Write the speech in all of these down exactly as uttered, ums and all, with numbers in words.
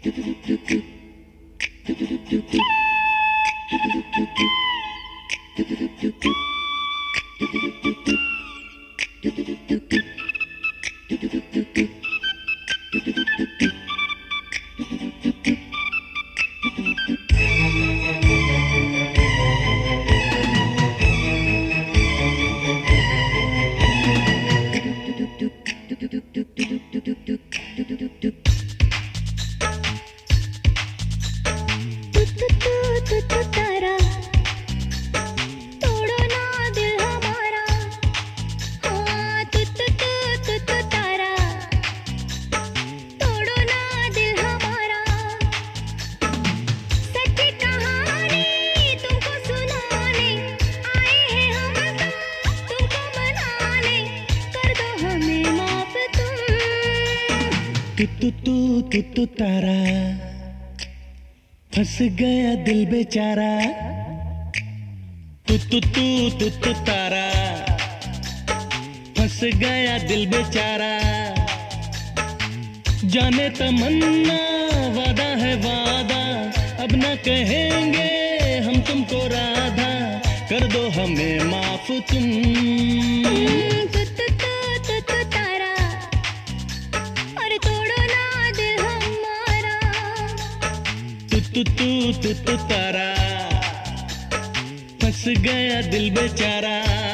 तू तू तू तू तारा, फंस गया दिल बेचारा। तू तू तू तू तू तारा, फंस गया दिल बेचारा। जाने तमन्ना वादा है वादा, अब न कहेंगे हम तुमको राधा। कर दो हमें माफ तुम। तू तू तू तू तारा, फंस गया दिल बेचारा।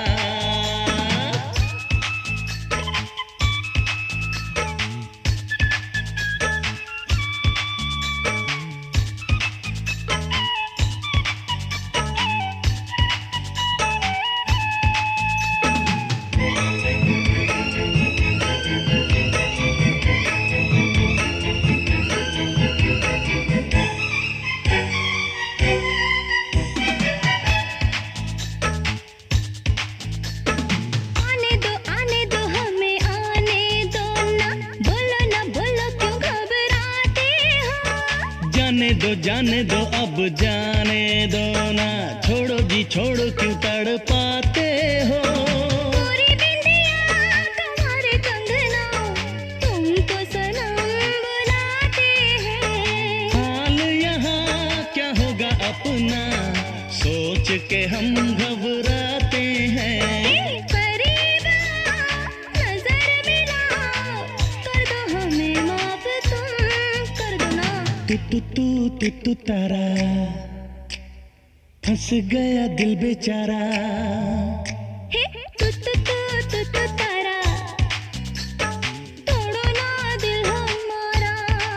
जाने दो जाने दो अब जाने दो ना, छोड़ो जी छोड़ो क्यों तड़ पाते हो। पूरी बिंदिया तुम्हारे कंगना, तुमको सनम बुलाते हैं। हाल यहाँ क्या होगा अपना, सोच के हम घबराते हैं। करीब नजर मिलाओ, कर दो हमें माफ तुम, कर दो ना। तू तू तू तू तू तारा, फंस गया दिल बेचारा। हे तू तू तू तू तू तारा, तोड़ो ना दिल हमारा।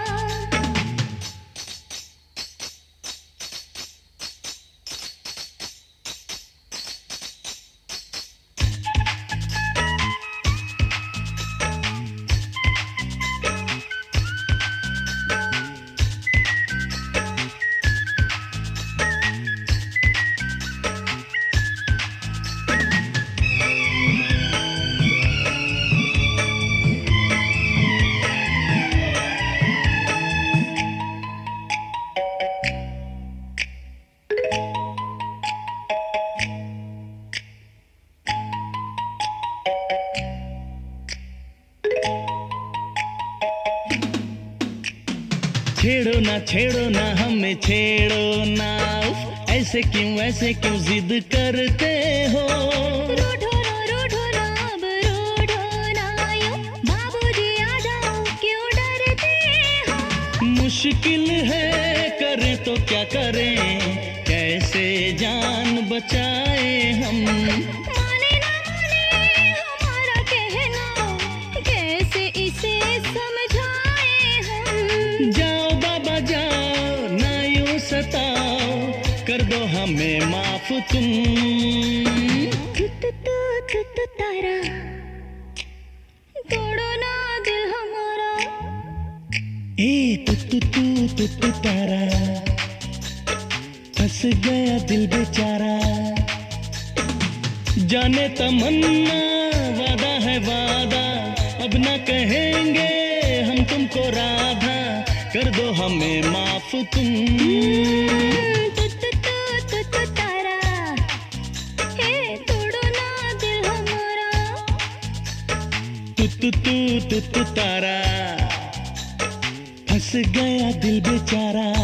छेड़ो ना छेड़ो ना हमें छेड़ो ना, ऐसे क्यों ऐसे क्यों जिद करते हो। रूठो ना रूठो ना अब रूठो ना यूं, बाबूजी आ जाओ क्यों डरते हो। मुश्किल है करें तो क्या करें, कैसे जान बचाए हम। माने ना माने हमारा कहना, कैसे इसे समझाए हम। जाओ बाबा जाओ ना यूं सताओ, कर दो हमें माफ तुम। तू तू तू तू तू तारा, तोड़ो ना दिल हमारा। ए तू तू तू तू तू तारा, फंस गया दिल बेचारा। जाने तमन्ना वादा है वादा, अब न कहेंगे हम तुमको राधा। कर दो हमें माफ तुम। तू तू तू तू तू तारा, हे तोड़ो ना दिल हमारा। तू तू तू तू तू तारा, फंस गया दिल बेचारा।